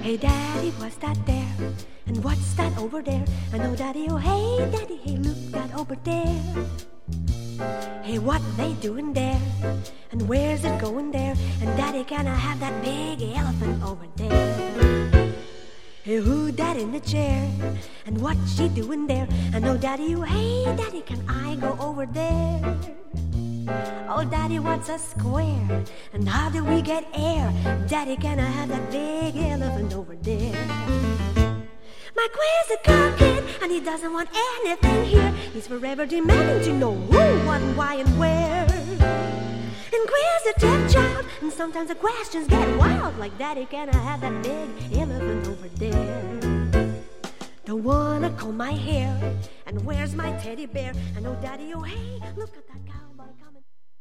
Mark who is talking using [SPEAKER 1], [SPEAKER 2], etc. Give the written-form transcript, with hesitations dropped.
[SPEAKER 1] Hey Daddy, what's that there? And what's that over there? I know Daddy, oh hey Daddy, hey look that over there. Hey, what they doing there? And where's it going there? And Daddy, can I have that big elephant over there? Hey, who that in the chair? And what's she doing there? I know Daddy, oh hey Daddy, can I go over there? Oh Daddy, what's a square? And how do we get air? Daddy, can I have that big elephant over there? My Queer's a cool kid, and he doesn't want anything here. He's forever demanding to know who, what, why, and where. And Queer's a deaf child, and sometimes the questions get wild. Like, Daddy, can I have that big elephant over there? Don't wanna comb my hair, and where's my teddy bear? I know Daddy, oh hey, look at that cow.